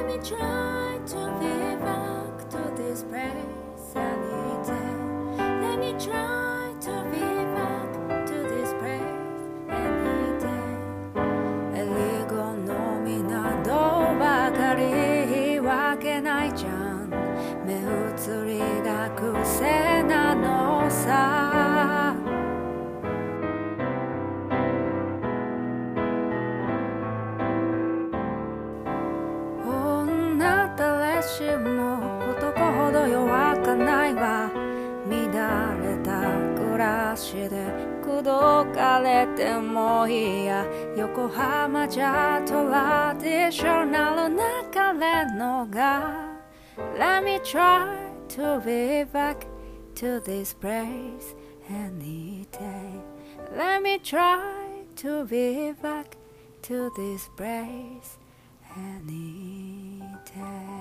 Let me try to be back to this place any day. Let me try to be back to this place any day. エリゴのみなどばかり言い訳ないじゃん。目移りが癖なのさ。女誰しも男ほど弱かないわ。乱れた暮らしで口説かれてもいいや。横浜じゃトラディショナルな彼のが Let me try to be back to this place any day. Let me try to be back to this place any day.